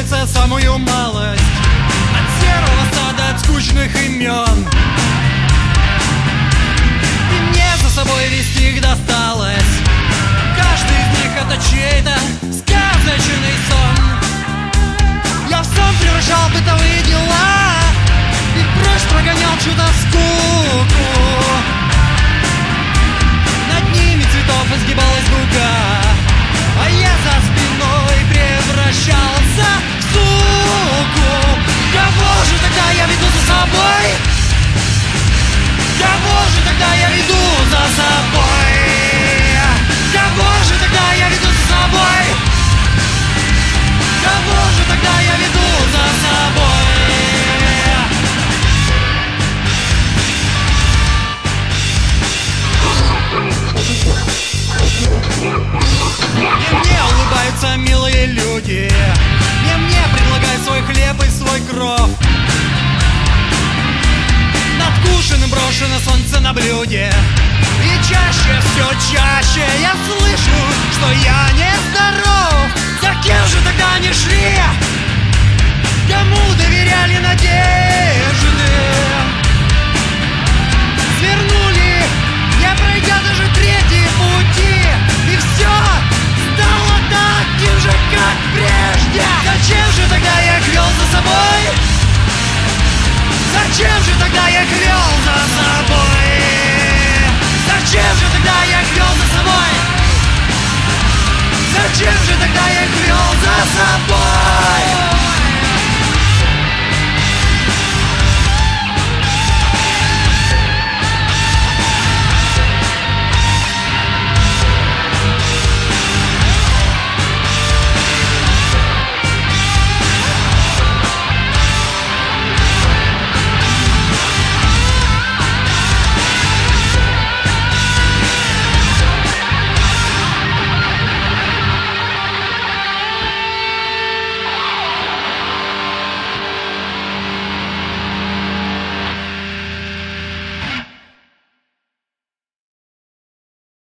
улыбается самую малость. От серого стада, от скучных имен. И мне за собой вести их досталось. Каждый из них это чей-то сказочный сон. Я в сон превращал бытовые дела и прочь прогонял чью-то скуку. Над ними цветов изгибалась дуга, а я за спиной превращался в суку. Кого же тогда я веду за собой? Кого же тогда я веду за собой? Кого же тогда я веду за собой? Кого же тогда я веду за собой? И мне улыбаются милые люди, и мне предлагают свой хлеб и свой кров. Надкушено, брошено солнце на блюде. И чаще, все чаще я слышу, что я нездоров. За кем же тогда они шли? Кому доверяли надежды? Свернули, не пройдя даже третьи пути. И все стало таким же, как прежде. Зачем же тогда я их вел за собой? Зачем же тогда я их вел за собой? Зачем же тогда я их вел за собой? Зачем же тогда я их вел?